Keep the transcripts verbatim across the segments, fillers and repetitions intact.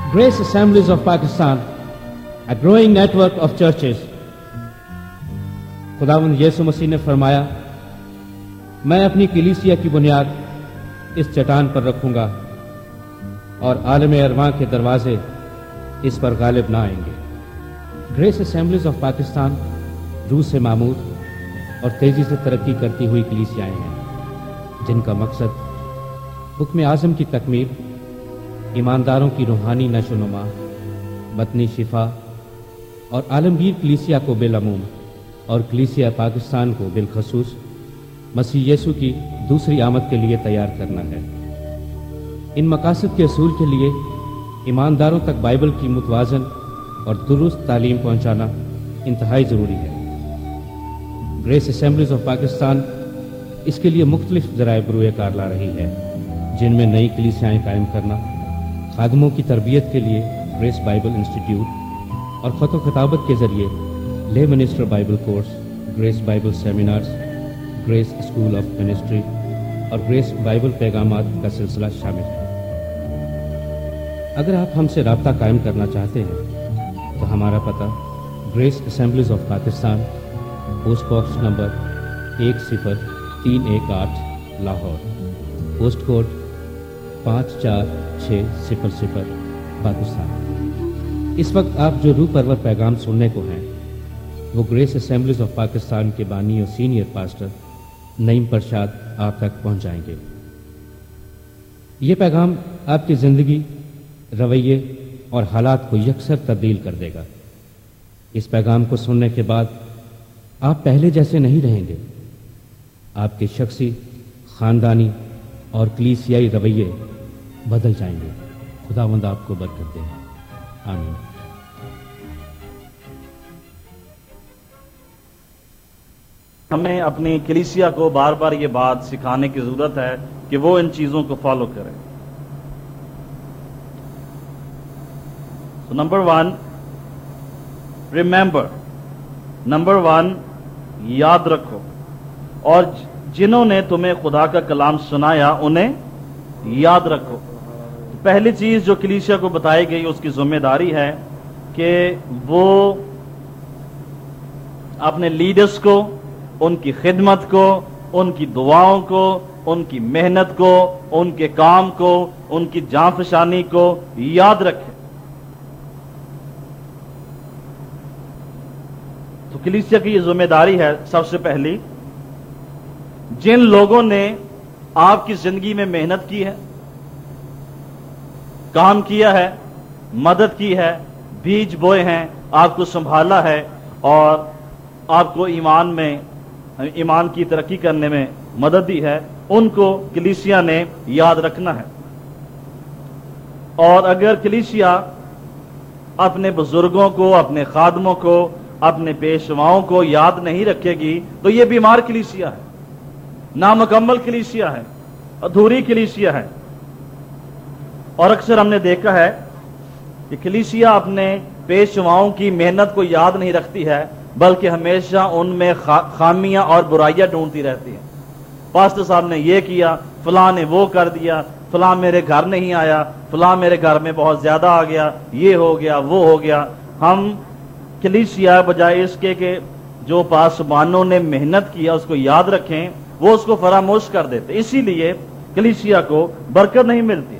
Grace Assemblies of Pakistan, a growing network of churches. खुदावंद यीशु मसीह ने फरमाया, मैं अपनी कलीसिया की बुनियाद इस चट्टान पर रखूंगा और आलम अरवां के दरवाजे इस पर गालिब ना आएंगे। ग्रेस असेंबलीज ऑफ पाकिस्तान रूह से मामूर और तेजी से तरक्की करती हुई कलीसियाएं हैं, जिनका मकसद हुक्म आज़म की तकमील, ईमानदारों की रूहानी नशोनुमा, बतनी शिफा और आलमगीर कलीसिया को बिलअमूम और कलीसिया पाकिस्तान को बिलखसूस मसीह यीशु की दूसरी आमद के लिए तैयार करना है। इन मकासद के असूल के लिए ईमानदारों तक बाइबल की मुतवाज़न और दुरुस्त तालीम पहुंचाना इंतहाई ज़रूरी है। ग्रेस असेंबलीज ऑफ पाकिस्तान इसके लिए मुख्तलिफ ज़राए बरूए कार ला रही है, जिनमें नई कलीसियाएँ कायम करना, खादमों की तरबियत के लिए ग्रेस बाइबल इंस्टीट्यूट और ख़त व खिताबत के ज़रिए ले minister Bible course, Grace Bible seminars, Grace school of ministry और ग्रेस बाइबल पैगामात का सिलसिला शामिल है। अगर आप हमसे राब्ता कायम करना चाहते हैं तो हमारा पता Grace Assemblies of Pakistan, post box number एक सिफर तीन एक आठ लाहौर, पोस्ट कोड पाँच चार छः सिफर सिफर पाकिस्तान। इस वक्त आप जो रूह परवर पैगाम सुनने को हैं वो ग्रेस असेंबलीज ऑफ पाकिस्तान के बानी और सीनियर पास्टर नईम प्रसाद आप तक पहुंचाएंगे। ये पैगाम आपकी ज़िंदगी, रवैये और हालात को यकसर तब्दील कर देगा। इस पैगाम को सुनने के बाद आप पहले जैसे नहीं रहेंगे। आपके शख्सी, ख़ानदानी और कलीसियाई रवैये बदल जाएंगे। खुदावंद आपको बरकत दे। आमीन। हमें अपनी कलीसिया को बार बार ये बात सिखाने की जरूरत है कि वो इन चीजों को फॉलो करें। तो number one, remember, number one, याद रखो। और जिन्होंने तुम्हें खुदा का कलाम सुनाया उन्हें याद रखो। तो पहली चीज जो कलीसिया को बताई गई उसकी जिम्मेदारी है कि वो अपने लीडर्स को, उनकी खिदमत को, उनकी दुआओं को, उनकी मेहनत को, उनके काम को, उनकी जांफशानी को याद रखें। तो कलीसिया की ये जिम्मेदारी है सबसे पहली, जिन लोगों ने आपकी जिंदगी में मेहनत की है, काम किया है, मदद की है, बीज बोए हैं, आपको संभाला है और आपको ईमान में, ईमान की तरक्की करने में मदद दी है, उनको कलीसिया ने याद रखना है। और अगर कलीसिया अपने बुजुर्गों को, अपने खादमों को, अपने पेशवाओं को याद नहीं रखेगी तो ये बीमार कलीसिया है, नामुकम्मल कलीसिया है, अधूरी कलीसिया है। और अक्सर हमने देखा है कि कलीसिया अपने पेशवाओं की मेहनत को याद नहीं रखती है, बल्कि हमेशा उनमें खा, खामियां और बुराइयां ढूंढती रहती है। पास्टर साहब ने ये किया, फलां ने वो कर दिया, फलां मेरे घर नहीं आया, फलां मेरे घर में बहुत ज्यादा आ गया, ये हो गया, वो हो गया। हम कलीसिया बजाय इसके कि जो पासबानों ने मेहनत किया उसको याद रखें, वो उसको फरामोश कर देते। इसीलिए कलीसिया को बरकत नहीं मिलती।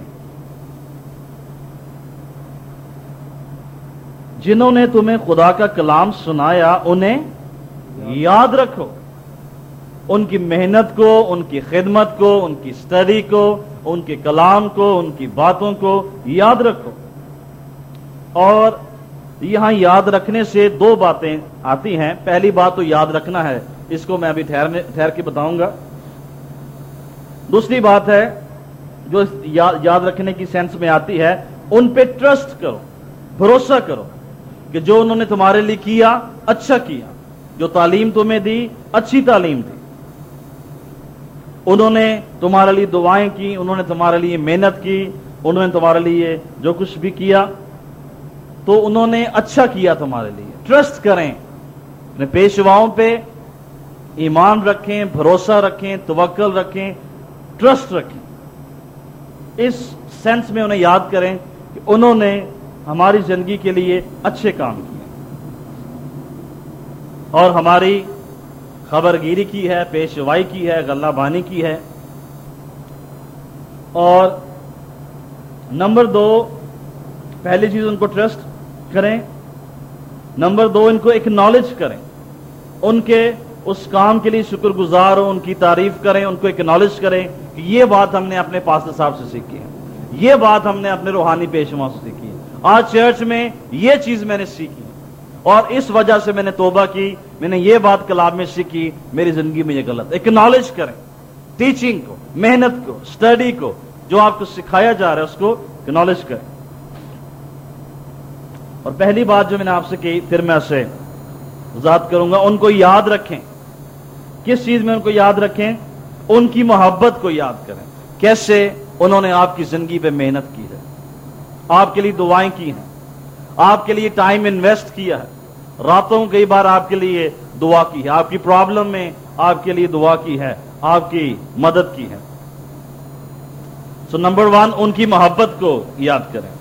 जिन्होंने तुम्हें खुदा का कलाम सुनाया उन्हें याद रखो। उनकी मेहनत को, उनकी खिदमत को, उनकी स्टडी को, उनके कलाम को, उनकी बातों को याद रखो। और यहां याद रखने से दो बातें आती हैं। पहली बात तो याद रखना है, इसको मैं अभी ठहर ठहर के बताऊंगा। दूसरी बात है जो या, याद रखने की सेंस में आती है, उन पे ट्रस्ट करो, भरोसा करो कि जो उन्होंने तुम्हारे लिए किया अच्छा किया, जो तालीम तुम्हें दी अच्छी तालीम दी, उन्होंने तुम्हारे लिए दुआएं की, उन्होंने तुम्हारे लिए मेहनत की, उन्होंने तुम्हारे लिए जो कुछ भी किया तो उन्होंने अच्छा किया तुम्हारे लिए। ट्रस्ट करें, अपने पेशवाओं पे ईमान रखें, भरोसा रखें, तवक्कल रखें, ट्रस्ट रखें। इस सेंस में उन्हें याद करें कि उन्होंने ہماری زندگی کے لیے اچھے کام کیے اور ہماری خبرگیری کی ہے، پیشوائی کی ہے، غلہ بانی کی ہے. اور نمبر دو، پہلی چیز ان کو ٹرسٹ کریں. نمبر دو، ان کو ایکنالج کریں، ان کے اس کام کے لیے شکر گزار ہو، ان کی تعریف کریں، ان کو ایکنالج کریں کہ یہ بات ہم نے اپنے پاسٹر صاحب سے سیکھی ہے، یہ بات ہم نے اپنے روحانی پیشواؤں سے سیکھی ہے، آج چرچ میں یہ چیز میں نے سیکھی اور اس وجہ سے میں نے توبہ کی، میں نے یہ بات کلام میں سیکھی، میری زندگی میں یہ غلط. ایکنالج کریں ٹیچنگ کو، محنت کو، اسٹڈی کو، جو آپ کو سکھایا جا رہا ہے اس کو ایکنالج کریں. اور پہلی بات جو میں نے آپ سے کی، پھر میں اسے وضاحت کروں گا، ان کو یاد رکھیں. کس چیز میں ان کو یاد رکھیں؟ ان کی محبت کو یاد کریں. کیسے انہوں نے آپ کی زندگی پہ محنت کی ہے، آپ کے لیے دعائیں کی ہیں، آپ کے لیے ٹائم انویسٹ کیا ہے، راتوں کئی بار آپ کے لیے دعا کی ہے، آپ کی پرابلم میں آپ کے لیے دعا کی ہے، آپ کی مدد کی ہے. سو نمبر ون، ان کی محبت کو یاد کریں.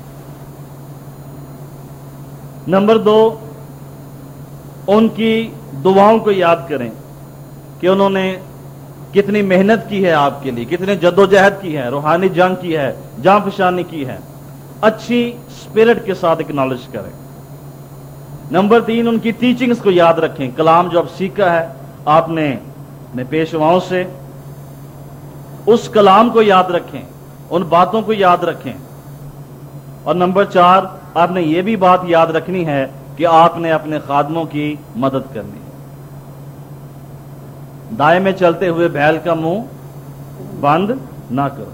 نمبر دو، ان کی دعاؤں کو یاد کریں کہ انہوں نے کتنی محنت کی ہے آپ کے لیے، کتنے جدوجہد کی ہے، روحانی جنگ کی ہے، جاں فشانی کی ہے. اچھی اسپرٹ کے ساتھ اکنالج کریں. نمبر تین، ان کی ٹیچنگز کو یاد رکھیں. کلام جو اب سیکھا ہے آپ نے اپنے پیشواؤں سے، اس کلام کو یاد رکھیں، ان باتوں کو یاد رکھیں. اور نمبر چار، آپ نے یہ بھی بات یاد رکھنی ہے کہ آپ نے اپنے خادموں کی مدد کرنی ہے. دائیں میں چلتے ہوئے بیل کا منہ بند نہ کرو.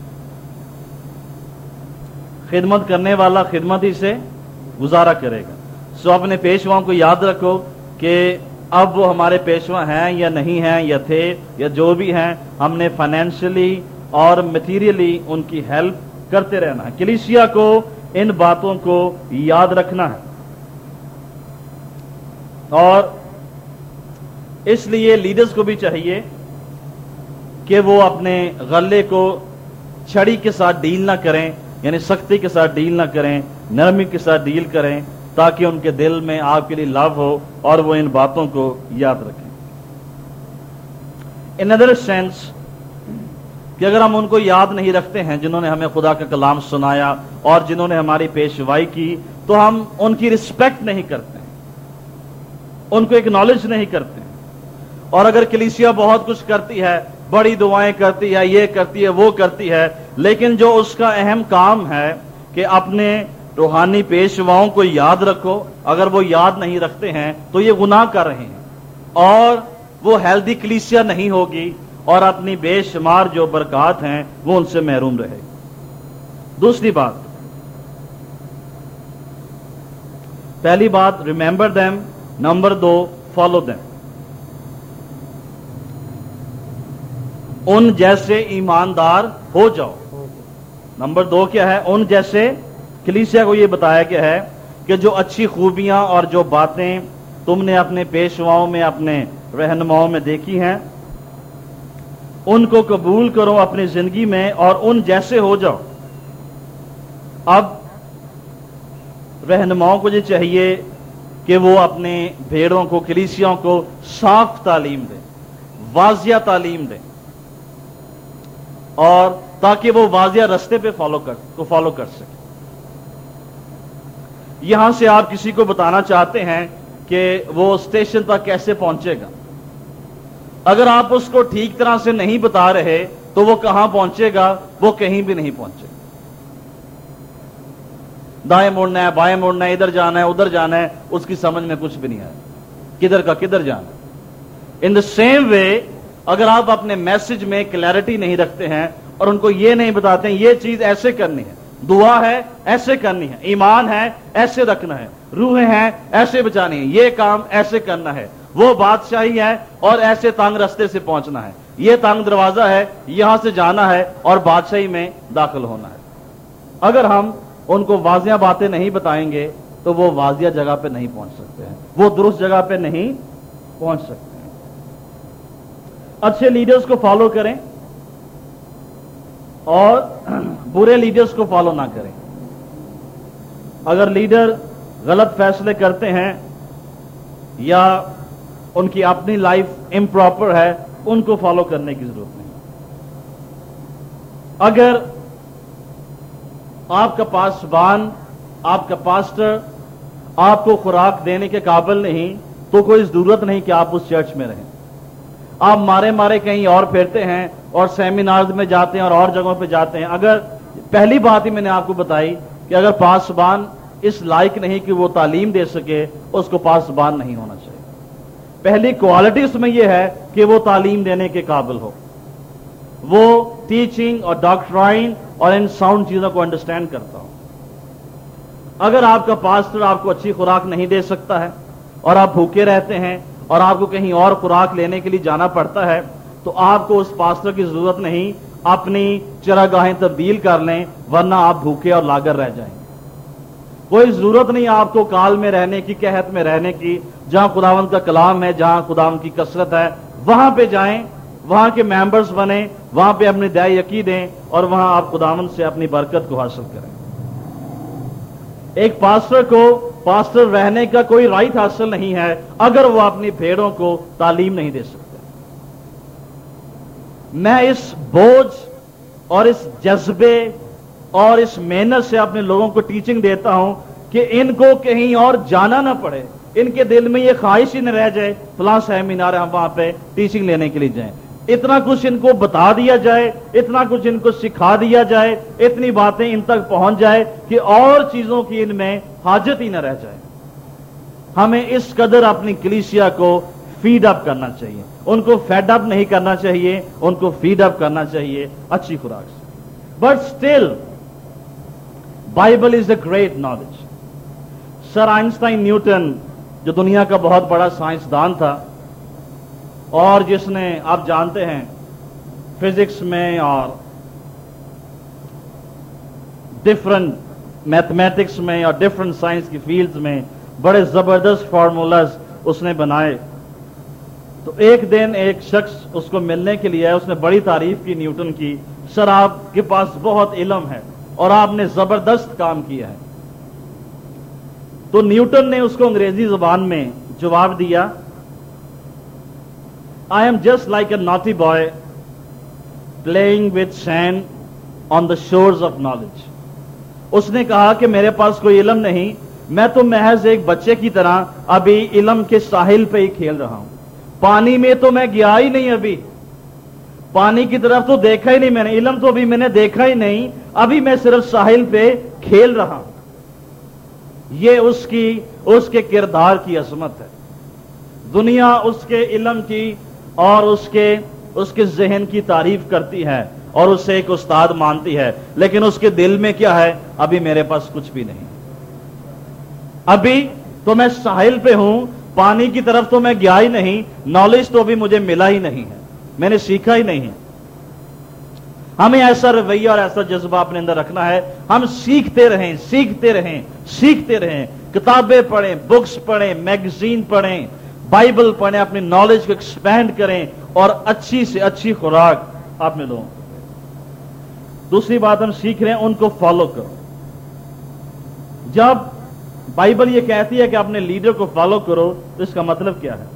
خدمت کرنے والا خدمت ہی سے گزارا کرے گا. سو اپنے پیشواؤں کو یاد رکھو کہ اب وہ ہمارے پیشوا ہیں یا نہیں ہیں، یا تھے یا جو بھی ہیں، ہم نے فائنینشلی اور میٹیریلی ان کی ہیلپ کرتے رہنا ہے. کلیسیا کو ان باتوں کو یاد رکھنا ہے. اور اس لیے لیڈرز کو بھی چاہیے کہ وہ اپنے غلے کو چھڑی کے ساتھ ڈیل نہ کریں، یعنی سختی کے ساتھ ڈیل نہ کریں، نرمی کے ساتھ ڈیل کریں، تاکہ ان کے دل میں آپ کے لیے لو ہو اور وہ ان باتوں کو یاد رکھیں. ان ادر سینس کہ اگر ہم ان کو یاد نہیں رکھتے ہیں جنہوں نے ہمیں خدا کا کلام سنایا اور جنہوں نے ہماری پیشوائی کی، تو ہم ان کی رسپیکٹ نہیں کرتے ہیں، ان کو اکنالج نہیں کرتے ہیں. اور اگر کلیسیا بہت کچھ کرتی ہے، بڑی دعائیں کرتی ہے، یہ کرتی ہے، وہ کرتی ہے، لیکن جو اس کا اہم کام ہے کہ اپنے روحانی پیشواؤں کو یاد رکھو، اگر وہ یاد نہیں رکھتے ہیں تو یہ گناہ کر رہے ہیں اور وہ ہیلدی کلیسیا نہیں ہوگی اور اپنی بے شمار جو برکات ہیں وہ ان سے محروم رہے گی. دوسری بات، پہلی بات ریمبر دیم، نمبر دو فالو دیم. ان جیسے ایماندار ہو جاؤ. نمبر دو کیا ہے؟ ان جیسے. کلیسیا کو یہ بتایا گیا ہے کہ جو اچھی خوبیاں اور جو باتیں تم نے اپنے پیشواؤں میں، اپنے رہنماؤں میں دیکھی ہیں، ان کو قبول کرو اپنی زندگی میں اور ان جیسے ہو جاؤ. اب رہنماؤں کو یہ چاہیے کہ وہ اپنے بھیڑوں کو، کلیسیاؤں کو صاف تعلیم دیں، واضح تعلیم دیں، اور تاکہ وہ واضح رستے پہ فالو کر کو فالو کر سکے. یہاں سے آپ کسی کو بتانا چاہتے ہیں کہ وہ اسٹیشن تک کیسے پہنچے گا، اگر آپ اس کو ٹھیک طرح سے نہیں بتا رہے تو وہ کہاں پہنچے گا؟ وہ کہیں بھی نہیں پہنچے گا. دائیں مڑنا ہے، بائیں مڑنا ہے، ادھر جانا ہے، ادھر جانا ہے، اس کی سمجھ میں کچھ بھی نہیں آیا کدھر کا کدھر جانا. ان دا سیم وے، اگر آپ اپنے میسج میں کلیئرٹی نہیں رکھتے ہیں اور ان کو یہ نہیں بتاتے ہیں یہ چیز ایسے کرنی ہے، دعا ہے ایسے کرنی ہے، ایمان ہے ایسے رکھنا ہے، روحیں ہیں ایسے بچانی ہے، یہ کام ایسے کرنا ہے، وہ بادشاہی ہے اور ایسے تنگ رستے سے پہنچنا ہے، یہ تنگ دروازہ ہے، یہاں سے جانا ہے اور بادشاہی میں داخل ہونا ہے. اگر ہم ان کو واضح باتیں نہیں بتائیں گے تو وہ واضح جگہ پہ نہیں پہنچ سکتے ہیں، وہ درست جگہ پہ نہیں پہنچ سکتے ہیں. اچھے لیڈرز کو فالو کریں اور برے لیڈرز کو فالو نہ کریں. اگر لیڈر غلط فیصلے کرتے ہیں یا ان کی اپنی لائف امپراپر ہے، ان کو فالو کرنے کی ضرورت نہیں۔ اگر آپ کا پاسبان، آپ کا پاسٹر آپ کو خوراک دینے کے قابل نہیں تو کوئی ضرورت نہیں کہ آپ اس چرچ میں رہیں۔ آپ مارے مارے کہیں اور پھرتے ہیں اور سیمینارز میں جاتے ہیں اور اور جگہوں پہ جاتے ہیں۔ اگر پہلی بات ہی میں نے آپ کو بتائی کہ اگر پاسبان اس لائق نہیں کہ وہ تعلیم دے سکے، اس کو پاسبان نہیں ہونا چاہیے۔ پہلی کوالٹی اس میں یہ ہے کہ وہ تعلیم دینے کے قابل ہو، وہ ٹیچنگ اور ڈاکٹرائن اور ان ساؤنڈ چیزوں کو انڈرسٹینڈ کرتا ہو۔ اگر آپ کا پاسٹر آپ کو اچھی خوراک نہیں دے سکتا ہے اور آپ بھوکے رہتے ہیں اور آپ کو کہیں اور خوراک لینے کے لیے جانا پڑتا ہے، تو آپ کو اس پاسٹر کی ضرورت نہیں، اپنی چراگاہیں تبدیل کر لیں، ورنہ آپ بھوکے اور لاغر رہ جائیں۔ کوئی ضرورت نہیں آپ کو کال میں رہنے کی، قحط میں رہنے کی۔ جہاں خداوند کا کلام ہے، جہاں خداوند کی کثرت ہے، وہاں پہ جائیں، وہاں کے ممبرز بنیں، وہاں پہ اپنی دعائے یقین دیں اور وہاں آپ خداوند سے اپنی برکت کو حاصل کریں۔ ایک پاسٹر کو پاسٹر رہنے کا کوئی رائٹ حاصل نہیں ہے اگر وہ اپنی بھیڑوں کو تعلیم نہیں دے سکتے۔ میں اس بوجھ اور اس جذبے اور اس محنت سے اپنے لوگوں کو ٹیچنگ دیتا ہوں کہ ان کو کہیں اور جانا نہ پڑے، ان کے دل میں یہ خواہش ہی نہ رہ جائے فلاں سیمینار ہم وہاں پہ ٹیچنگ لینے کے لیے جائیں۔ اتنا کچھ ان کو بتا دیا جائے، اتنا کچھ ان کو سکھا دیا جائے، اتنی باتیں ان تک پہنچ جائے کہ اور چیزوں کی ان میں حاجت ہی نہ رہ جائے۔ ہمیں اس قدر اپنی کلیسیا کو فیڈ اپ کرنا چاہیے، ان کو فیڈ اپ نہیں کرنا چاہیے، ان کو فیڈ اپ کرنا چاہیے اچھی خوراک سے۔ But still Bible is a great knowledge. Sir Einstein Newton جو دنیا کا بہت بڑا سائنسدان تھا اور جس نے آپ جانتے ہیں فزکس میں اور ڈفرنٹ میتھمیٹکس میں اور ڈفرنٹ سائنس کی فیلڈز میں بڑے زبردست فارمولاز اس نے بنائے، تو ایک دن ایک شخص اس کو ملنے کے لیے آیا، اس نے بڑی تعریف کی نیوٹن کی، سر آپ کے پاس بہت علم ہے اور آپ نے زبردست کام کیا ہے۔ تو نیوٹن نے اس کو انگریزی زبان میں جواب دیا، I am just like a naughty boy playing with sand on the shores of knowledge۔ اس نے کہا کہ میرے پاس کوئی علم نہیں، میں تو محض ایک بچے کی طرح ابھی علم کے ساحل پہ ہی کھیل رہا ہوں، پانی میں تو میں گیا ہی نہیں، ابھی پانی کی طرف تو دیکھا ہی نہیں میں نے، علم تو ابھی میں نے دیکھا ہی نہیں، ابھی میں صرف ساحل پہ کھیل رہا ہوں۔ یہ اس کی اس کے کردار کی عظمت ہے۔ دنیا اس کے علم کی اور اس کے اس کے ذہن کی تعریف کرتی ہے اور اسے ایک استاد مانتی ہے، لیکن اس کے دل میں کیا ہے؟ ابھی میرے پاس کچھ بھی نہیں، ابھی تو میں ساحل پہ ہوں، پانی کی طرف تو میں گیا ہی نہیں، نالج تو ابھی مجھے ملا ہی نہیں ہے، میں نے سیکھا ہی نہیں ہے۔ ہمیں ایسا رویہ اور ایسا جذبہ اپنے اندر رکھنا ہے، ہم سیکھتے رہیں سیکھتے رہیں سیکھتے رہیں، کتابیں پڑھیں، بکس پڑھیں، میگزین پڑھیں، بائبل پڑھیں، اپنی نالج کو ایکسپینڈ کریں اور اچھی سے اچھی خوراک اپنے لوگوں کو دیں۔ دوسری بات ہم سیکھ رہے ہیں، ان کو فالو کرو۔ جب بائبل یہ کہتی ہے کہ اپنے لیڈر کو فالو کرو تو اس کا مطلب کیا ہے؟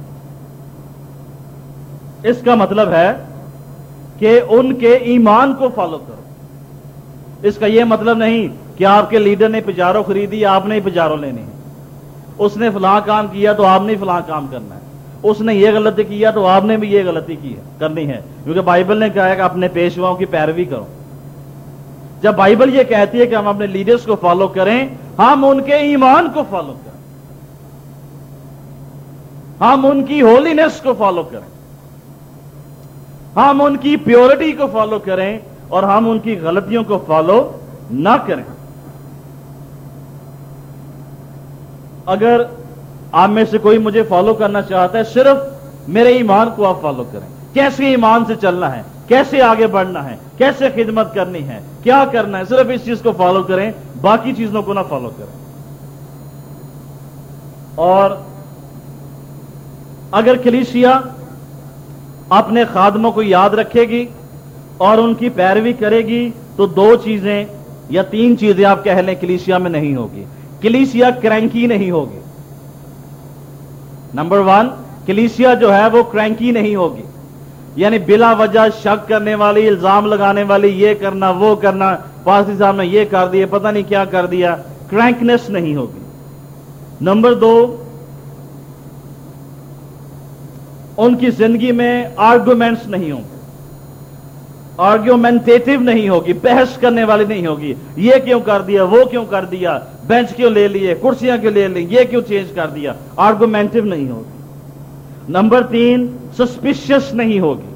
اس کا مطلب ہے کہ ان کے ایمان کو فالو کرو۔ اس کا یہ مطلب نہیں کہ آپ کے لیڈر نے پجارو خریدی، آپ نے پجارو لینی ہے، اس نے فلاں کام کیا تو آپ نے فلاں کام کرنا ہے، اس نے یہ غلطی کیا تو آپ نے بھی یہ غلطی کی ہے کرنی ہے، کیونکہ بائبل نے کہا ہے کہ اپنے پیشواؤں کی پیروی کرو۔ جب بائبل یہ کہتی ہے کہ ہم اپنے لیڈرز کو فالو کریں، ہم ان کے ایمان کو فالو کریں، ہم ان کی ہولینس کو فالو کریں، ہم ان کی پیورٹی کو فالو کریں اور ہم ان کی غلطیوں کو فالو نہ کریں۔ اگر آپ میں سے کوئی مجھے فالو کرنا چاہتا ہے، صرف میرے ایمان کو آپ فالو کریں، کیسے ایمان سے چلنا ہے، کیسے آگے بڑھنا ہے، کیسے خدمت کرنی ہے، کیا کرنا ہے، صرف اس چیز کو فالو کریں، باقی چیزوں کو نہ فالو کریں۔ اور اگر کلیسیا اپنے خادموں کو یاد رکھے گی اور ان کی پیروی کرے گی تو دو چیزیں یا تین چیزیں آپ کہہ لیں کلیسیا میں نہیں ہوگی۔ کلیسیا کرینکی نہیں ہوگی. نمبر ون، کلیسیا جو ہے وہ کرینکی نہیں ہوگی، یعنی بلا وجہ شک کرنے والی، الزام لگانے والی، یہ کرنا وہ کرنا، پاسٹر صاحب نے یہ کر دیا، پتہ نہیں کیا کر دیا، کرینکنس نہیں ہوگی. نمبر دو، ان کی زندگی میں آرگومنٹس نہیں ہوں گے، آرگیومنٹیٹو نہیں ہوگی، بحث کرنے والی نہیں ہوگی. یہ کیوں کر دیا، وہ کیوں کر دیا، بینچ کیوں لے لیے، کرسیاں کیوں لے لی، یہ کیوں چینج کر دیا، آرگومنٹیو نہیں ہوگی. نمبر تین، سسپیشس نہیں ہوگی.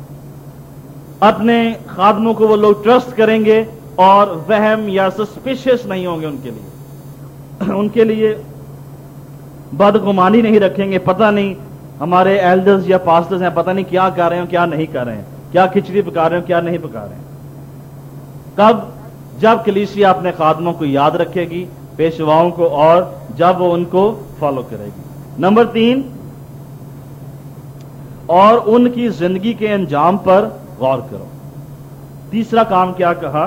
اپنے خادموں کو وہ لوگ ٹرسٹ کریں گے اور وہم یا سسپیشس نہیں ہوں گے ان کے لیے، ان کے لیے بدگمانی نہیں رکھیں گے. پتہ نہیں ہمارے ایلڈرز یا پاسٹرز ہیں، پتہ نہیں کیا کر رہے ہیں کیا نہیں کر رہے ہیں، کیا کھچڑی پکا رہے ہیں کیا نہیں پکا رہے ہیں. کب؟ جب کلیسیا اپنے خادموں کو یاد رکھے گی، پیشواؤں کو، اور جب وہ ان کو فالو کرے گی. نمبر تین، اور ان کی زندگی کے انجام پر غور کرو. تیسرا کام کیا کہا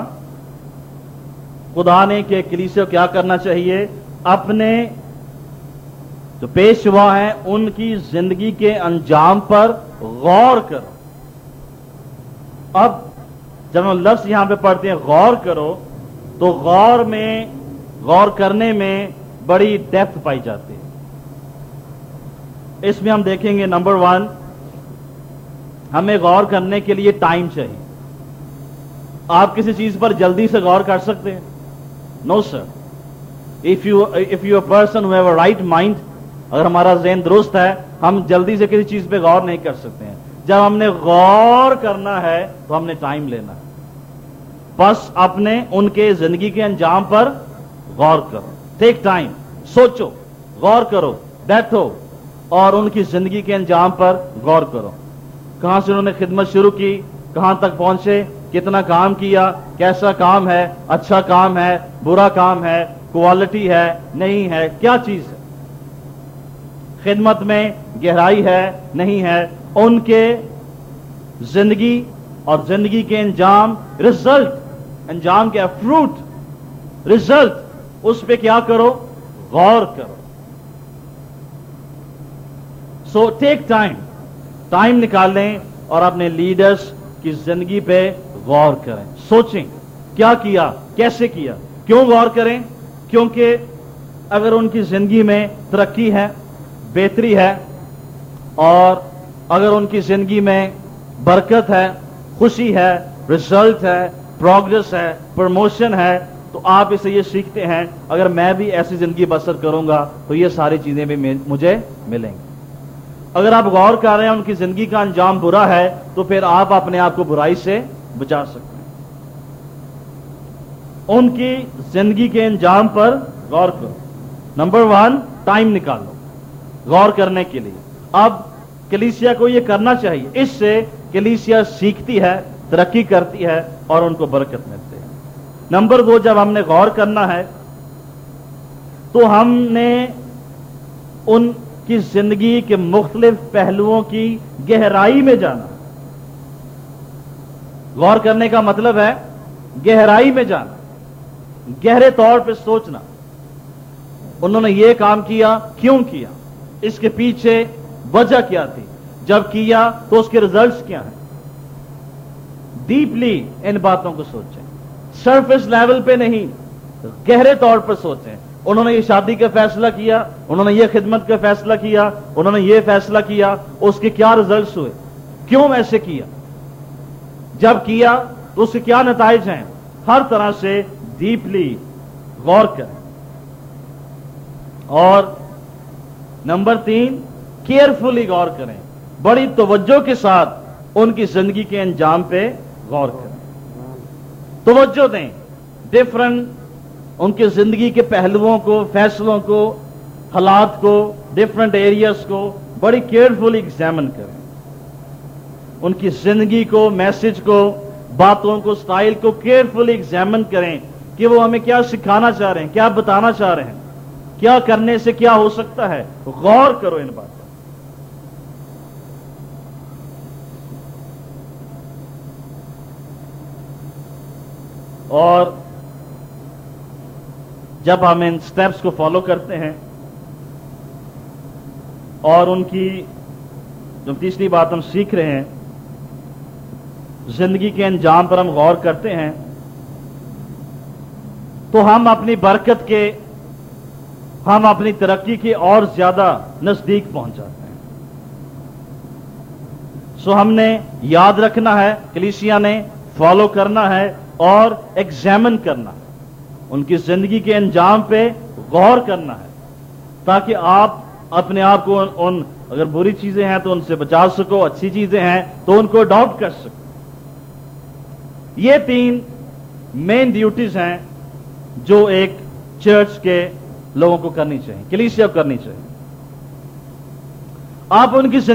خدا نے کہ کلیسیا کو کیا کرنا چاہیے؟ اپنے جو پیشوا ہیں ان کی زندگی کے انجام پر غور کرو. اب جب ہم لفظ یہاں پہ پڑھتے ہیں غور کرو، تو غور میں، غور کرنے میں بڑی ڈیپتھ پائی جاتی ہے. اس میں ہم دیکھیں گے نمبر ون، ہمیں غور کرنے کے لیے ٹائم چاہیے. آپ کسی چیز پر جلدی سے غور کر سکتے ہیں؟ No sir. If you if you a person ہو ہیو اے رائٹ مائنڈ، اگر ہمارا ذہن درست ہے، ہم جلدی سے کسی چیز پہ غور نہیں کر سکتے ہیں. جب ہم نے غور کرنا ہے تو ہم نے ٹائم لینا ہے. بس اپنے ان کے زندگی کے انجام پر غور کرو. ٹیک ٹائم، سوچو، غور کرو، بیٹھو اور ان کی زندگی کے انجام پر غور کرو. کہاں سے انہوں نے خدمت شروع کی، کہاں تک پہنچے، کتنا کام کیا، کیسا کام ہے، اچھا کام ہے، برا کام ہے، کوالٹی ہے نہیں ہے، کیا چیز ہے، خدمت میں گہرائی ہے نہیں ہے. ان کے زندگی اور زندگی کے انجام، رزلٹ، انجام کیا، فروٹ، رزلٹ، اس پہ کیا کرو، غور کرو. سو ٹیک ٹائم، ٹائم نکالیں اور اپنے لیڈرز کی زندگی پہ غور کریں. سوچیں کیا کیا، کیسے کیا. کیوں غور کریں؟ کیونکہ اگر ان کی زندگی میں ترقی ہے، بہتری ہے، اور اگر ان کی زندگی میں برکت ہے، خوشی ہے، رزلٹ ہے، پروگرس ہے، پروموشن ہے، تو آپ اسے یہ سیکھتے ہیں اگر میں بھی ایسی زندگی بسر کروں گا تو یہ ساری چیزیں بھی مجھے ملیں گی. اگر آپ غور کر رہے ہیں ان کی زندگی کا انجام برا ہے تو پھر آپ اپنے آپ کو برائی سے بچا سکتے ہیں. ان کی زندگی کے انجام پر غور کرو. نمبر ون، ٹائم نکالو غور کرنے کے لیے. اب کلیسیا کو یہ کرنا چاہیے، اس سے کلیسیا سیکھتی ہے، ترقی کرتی ہے اور ان کو برکت ملتی ہے. نمبر دو، جب ہم نے غور کرنا ہے تو ہم نے ان کی زندگی کے مختلف پہلوؤں کی گہرائی میں جانا. غور کرنے کا مطلب ہے گہرائی میں جانا، گہرے طور پہ سوچنا. انہوں نے یہ کام کیا، کیوں کیا، اس کے پیچھے وجہ کیا تھی، جب کیا تو اس کے ریزلٹس کیا ہیں. ڈیپلی ان باتوں کو سوچیں، سرفیس لیول پہ نہیں، گہرے طور پر سوچیں. انہوں نے یہ شادی کا فیصلہ کیا، انہوں نے یہ خدمت کا فیصلہ کیا، انہوں نے یہ فیصلہ کیا، اس کے کیا ریزلٹس ہوئے، کیوں ایسے کیا، جب کیا تو اس کے کیا نتائج ہیں. ہر طرح سے ڈیپلی غور کریں. اور نمبر تین، کیئرفلی غور کریں، بڑی توجہ کے ساتھ ان کی زندگی کے انجام پہ غور کریں. توجہ دیں، ڈفرنٹ ان کی زندگی کے پہلوؤں کو، فیصلوں کو، حالات کو، ڈفرنٹ ایریاز کو بڑی کیئرفلی ایگزامن کریں. ان کی زندگی کو، میسج کو، باتوں کو، سٹائل کو کیئرفلی ایگزامن کریں کہ وہ ہمیں کیا سکھانا چاہ رہے ہیں، کیا بتانا چاہ رہے ہیں، کیا کرنے سے کیا ہو سکتا ہے. غور کرو ان باتوں. اور جب ہم ان سٹیپس کو فالو کرتے ہیں اور ان کی جو تیسری بات ہم سیکھ رہے ہیں، زندگی کے انجام پر ہم غور کرتے ہیں، تو ہم اپنی برکت کے، ہم اپنی ترقی کے اور زیادہ نزدیک پہنچ جاتے ہیں۔ سو ہم نے یاد رکھنا ہے، کلیسیا نے فالو کرنا ہے اور ایگزامن کرنا ہے، ان کی زندگی کے انجام پہ غور کرنا ہے، تاکہ آپ اپنے آپ کو ان اگر بری چیزیں ہیں تو ان سے بچا سکو، اچھی چیزیں ہیں تو ان کو اڈاپٹ کر سکو۔ یہ تین مین ڈیوٹیز ہیں جو ایک چرچ کے لوگوں کو کرنی چاہیے، کلیسیا کو کرنی چاہیے۔ آپ ان کی